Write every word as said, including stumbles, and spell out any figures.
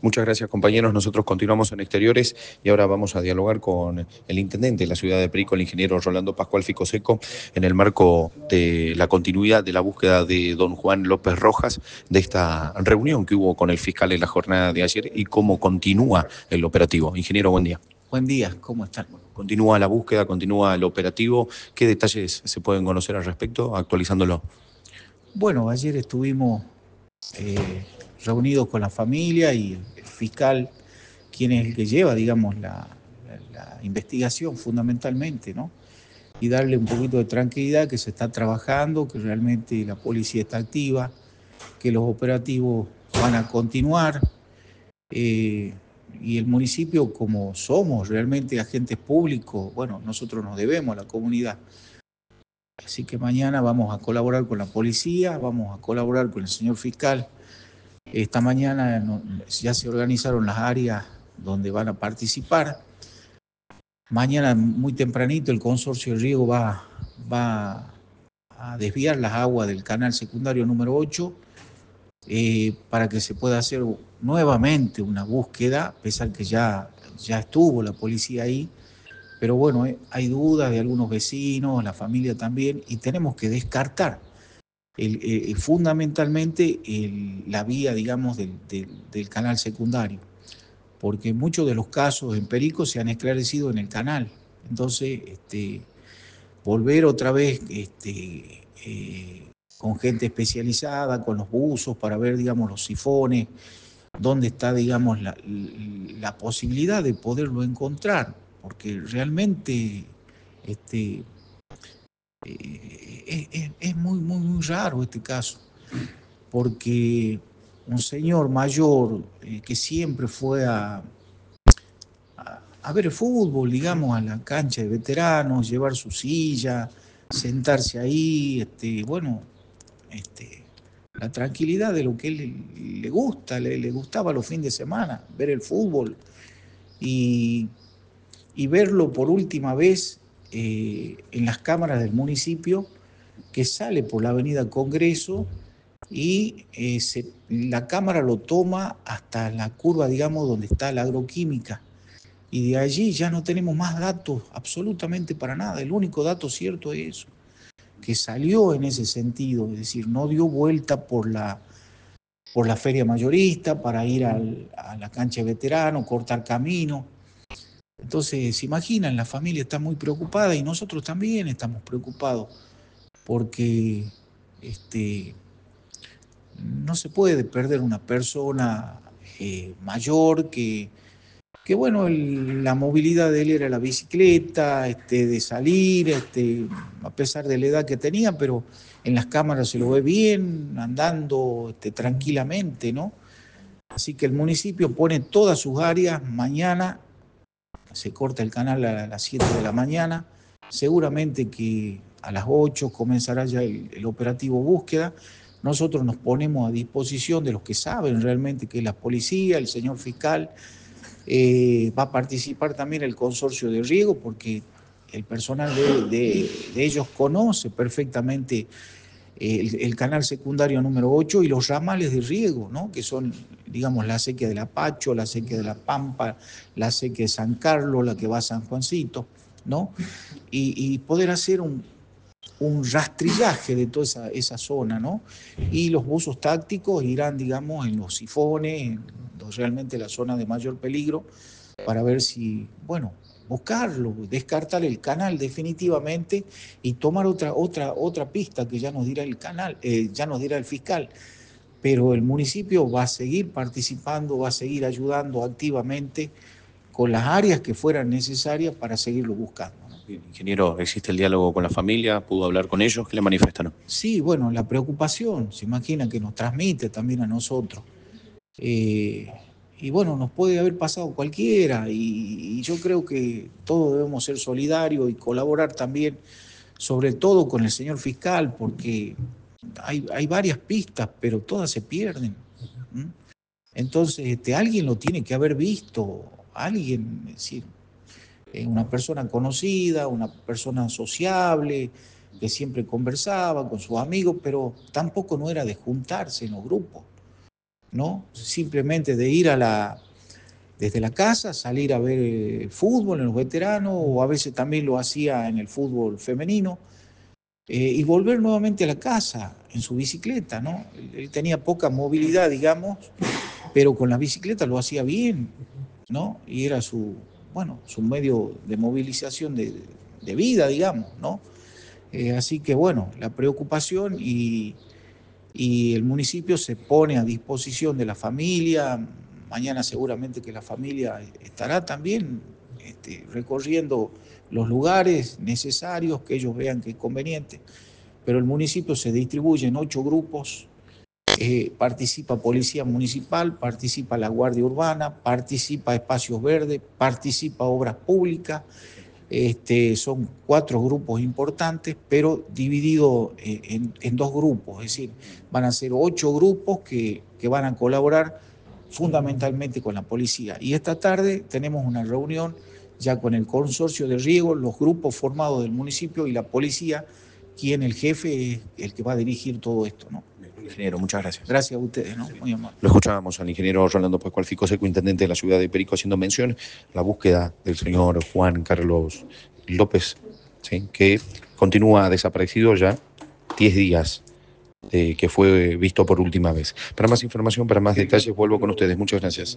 Muchas gracias, compañeros. Nosotros continuamos en Exteriores y ahora vamos a dialogar con el intendente de la ciudad de Perico, el ingeniero Rolando Pascual Ficoseco, en el marco de la continuidad de la búsqueda de don Juan López Rojas, de esta reunión que hubo con el fiscal en la jornada de ayer y cómo continúa el operativo. Ingeniero, buen día. Buen día, ¿cómo están? Continúa la búsqueda, continúa el operativo. ¿Qué detalles se pueden conocer al respecto, actualizándolo? Bueno, ayer estuvimos eh, reunidos con la familia y el fiscal, quien es el que lleva, digamos, la, la, la investigación fundamentalmente, ¿no? Y darle un poquito de tranquilidad que se está trabajando, que realmente la policía está activa, que los operativos van a continuar. Eh, y el municipio, como somos realmente agentes públicos, bueno, nosotros nos debemos a la comunidad. Así que mañana vamos a colaborar con la policía, vamos a colaborar con el señor fiscal. Esta mañana ya se organizaron las áreas donde van a participar. Mañana muy tempranito el consorcio de riego va, va a desviar las aguas del canal secundario número ocho eh, para que se pueda hacer nuevamente una búsqueda, a pesar que ya, ya estuvo la policía ahí. Pero bueno, eh, hay dudas de algunos vecinos, la familia también, y tenemos que descartar el, eh, fundamentalmente el, la vía, digamos, del, del, del canal secundario, porque muchos de los casos en Perico se han esclarecido en el canal. Entonces, este, volver otra vez este, eh, con gente especializada, con los buzos, para ver, digamos, los sifones, dónde está, digamos, la, la posibilidad de poderlo encontrar, porque realmente este, eh, es, es muy, muy, muy raro este caso, porque un señor mayor eh, que siempre fue a, a, a ver el fútbol, digamos, a la cancha de veteranos, llevar su silla, sentarse ahí, este, bueno, este, la tranquilidad de lo que él le gusta, le, le gustaba los fines de semana, ver el fútbol y, y verlo por última vez eh, en las cámaras del municipio, que sale por la avenida Congreso y eh, se, la cámara lo toma hasta la curva, digamos, donde está la agroquímica. Y de allí ya no tenemos más datos absolutamente para nada. El único dato cierto es eso, que salió en ese sentido, es decir, no dio vuelta por la, por la feria mayorista para ir al, a la cancha de veterano, cortar camino. Entonces, se imaginan, la familia está muy preocupada y nosotros también estamos preocupados porque este, no se puede perder una persona eh, mayor que, que bueno, el, la movilidad de él era la bicicleta, este, de salir, este, a pesar de la edad que tenía, pero en las cámaras se lo ve bien, andando este, tranquilamente, ¿no? Así que el municipio pone todas sus áreas. Mañana se corta el canal a las siete de la mañana, seguramente que a las ocho comenzará ya el, el operativo búsqueda. Nosotros nos ponemos a disposición de los que saben realmente, que es la policía, el señor fiscal. Eh, va a participar también el consorcio de riego, porque el personal de, de, de ellos conoce perfectamente el, el canal secundario número ocho y los ramales de riego, ¿no? Que son, digamos, la acequia de la Pacho, la acequia de la Pampa, la acequia de San Carlos, la que va a San Juancito, ¿no? Y, y poder hacer un, un rastrillaje de toda esa, esa zona, ¿no? Y los buzos tácticos irán, digamos, en los sifones, en realmente la zona de mayor peligro, para ver si, bueno, buscarlo, descartar el canal definitivamente y tomar otra, otra, otra pista que ya nos dirá el canal, eh, ya nos dirá el fiscal. Pero el municipio va a seguir participando, va a seguir ayudando activamente con las áreas que fueran necesarias para seguirlo buscando. Bien, ingeniero, ¿existe el diálogo con la familia? ¿Pudo hablar con ellos? ¿Qué le manifestan? Sí, bueno, la preocupación, se imagina que nos transmite también a nosotros. Eh, y bueno, nos puede haber pasado cualquiera y, y yo creo que todos debemos ser solidarios y colaborar también, sobre todo con el señor fiscal, porque hay, hay varias pistas, pero todas se pierden. ¿Mm? Entonces, este, alguien lo tiene que haber visto, alguien, es decir, una persona conocida, una persona sociable, que siempre conversaba con sus amigos, pero tampoco no era de juntarse en los grupos. ¿no? Simplemente de ir a la, desde la casa, salir a ver eh, fútbol en los veteranos, o a veces también lo hacía en el fútbol femenino, eh, y volver nuevamente a la casa en su bicicleta, ¿no? Él, él tenía poca movilidad, digamos, pero con la bicicleta lo hacía bien, ¿no? Y era su, bueno, su medio de movilización de, de vida, digamos, ¿no? Eh, así que, bueno, la preocupación y, y el municipio se pone a disposición de la familia. Mañana seguramente que la familia estará también este, recorriendo los lugares necesarios que ellos vean que es conveniente. Pero el municipio se distribuye en ocho grupos. Eh, participa Policía Municipal, participa la Guardia Urbana, participa Espacios Verdes, participa Obras Públicas. Este, son cuatro grupos importantes, pero divididos en, en dos grupos, es decir, van a ser ocho grupos que, que van a colaborar fundamentalmente con la policía. Y esta tarde tenemos una reunión ya con el consorcio de riego, los grupos formados del municipio y la policía, quien el jefe es el que va a dirigir todo esto, ¿no? Ingeniero, muchas gracias. Gracias a ustedes, ¿no? Muy amable. Lo escuchábamos al ingeniero Rolando Pascual Ficoseco, intendente de la ciudad de Perico, haciendo mención a la búsqueda del señor Juan Carlos López, ¿sí?, que continúa desaparecido ya diez días de que fue visto por última vez. Para más información, para más detalles, vuelvo con ustedes. Muchas gracias.